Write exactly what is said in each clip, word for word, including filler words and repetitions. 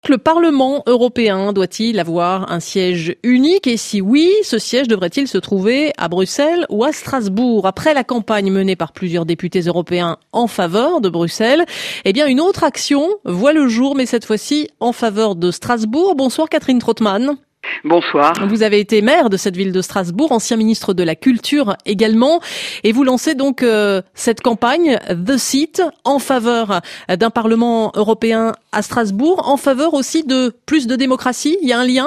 Le Parlement européen doit-il avoir un siège unique et si oui, ce siège devrait-il se trouver à Bruxelles ou à Strasbourg? Après la campagne menée par plusieurs députés européens en faveur de Bruxelles, eh bien une autre action voit le jour, mais cette fois-ci en faveur de Strasbourg. Bonsoir Catherine Trautmann. Bonsoir. Vous avez été maire de cette ville de Strasbourg, ancien ministre de la Culture également, et vous lancez donc euh, cette campagne The Seat en faveur d'un Parlement européen à Strasbourg, en faveur aussi de plus de démocratie. Il y a un lien ?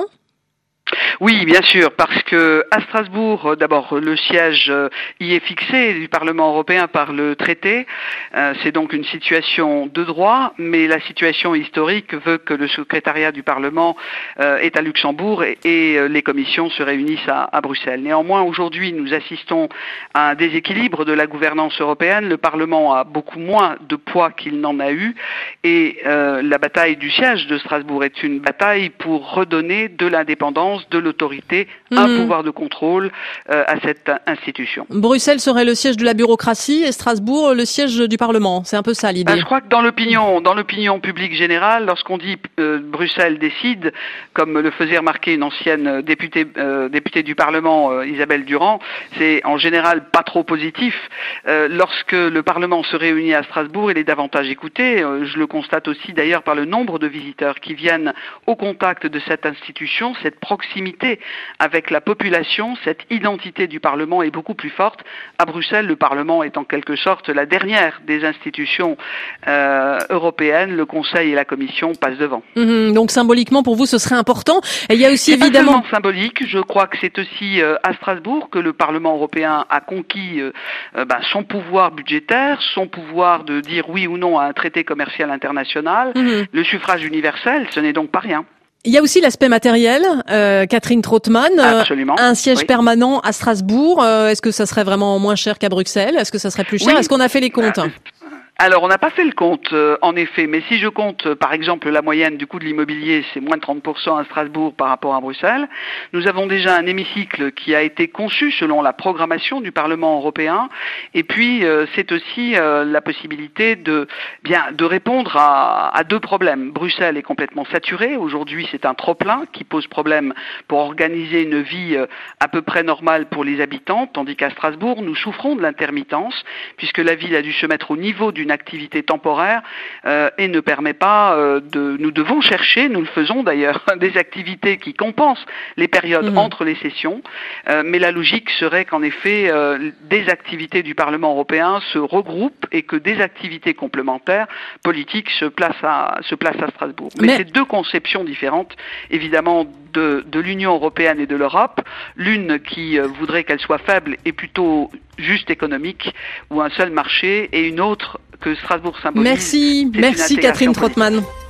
Oui, bien sûr, parce que à Strasbourg, d'abord, le siège y est fixé du Parlement européen par le traité. C'est donc une situation de droit, mais la situation historique veut que le secrétariat du Parlement est à Luxembourg et les commissions se réunissent à, à Bruxelles. Néanmoins, aujourd'hui, nous assistons à un déséquilibre de la gouvernance européenne. Le Parlement a beaucoup moins de poids qu'il n'en a eu et euh, la bataille du siège de Strasbourg est une bataille pour redonner de l'indépendance, de l'autorité, mmh. un pouvoir de contrôle euh, à cette institution. Bruxelles serait le siège de la bureaucratie et Strasbourg le siège du Parlement. C'est un peu ça l'idée. Ben, je crois que dans l'opinion, dans l'opinion publique générale, lorsqu'on dit euh, Bruxelles décide, comme le faisait remarquer une ancienne députée, euh, députée du Parlement, euh, Isabelle Durand, c'est en général pas trop positif. Euh, lorsque le Parlement se réunit à Strasbourg, il est davantage écouté. Euh, je le constate aussi d'ailleurs par le nombre de visiteurs qui viennent au contact de cette institution, cette proximité avec la population, cette identité du Parlement est beaucoup plus forte. À Bruxelles, le Parlement est en quelque sorte la dernière des institutions euh, européennes. Le Conseil et la Commission passent devant. Mmh, donc symboliquement, pour vous, ce serait important. Et il y a aussi c'est évidemment... pas seulement symbolique. Je crois que c'est aussi euh, à Strasbourg que le Parlement européen a conquis euh, euh, ben, son pouvoir budgétaire, son pouvoir de dire oui ou non à un traité commercial international. Mmh. Le suffrage universel, ce n'est donc pas rien. Il y a aussi l'aspect matériel, euh, Catherine Trautmann. Absolument. Un siège oui. permanent à Strasbourg. Euh, est-ce que ça serait vraiment moins cher qu'à Bruxelles? Est-ce que ça serait plus cher? Oui. Est-ce qu'on a fait les comptes? Ah. Alors, on n'a pas fait le compte, euh, en effet, mais si je compte, euh, par exemple, la moyenne du coût de l'immobilier, c'est moins de trente pour cent à Strasbourg par rapport à Bruxelles. Nous avons déjà un hémicycle qui a été conçu selon la programmation du Parlement européen, et puis euh, c'est aussi euh, la possibilité de bien de répondre à, à deux problèmes. Bruxelles est complètement saturée. Aujourd'hui, c'est un trop-plein qui pose problème pour organiser une vie euh, à peu près normale pour les habitants, tandis qu'à Strasbourg, nous souffrons de l'intermittence, puisque la ville a dû se mettre au niveau du une activité temporaire euh, et ne permet pas euh, de... Nous devons chercher, nous le faisons d'ailleurs, des activités qui compensent les périodes mmh. entre les sessions, euh, mais la logique serait qu'en effet, euh, des activités du Parlement européen se regroupent et que des activités complémentaires politiques se placent à, se placent à Strasbourg. Mais, mais c'est deux conceptions différentes, évidemment, de, de l'Union européenne et de l'Europe. L'une qui euh, voudrait qu'elle soit faible et plutôt juste économique, ou un seul marché, et une autre que Strasbourg symbolise. Merci, merci Catherine Trautmann.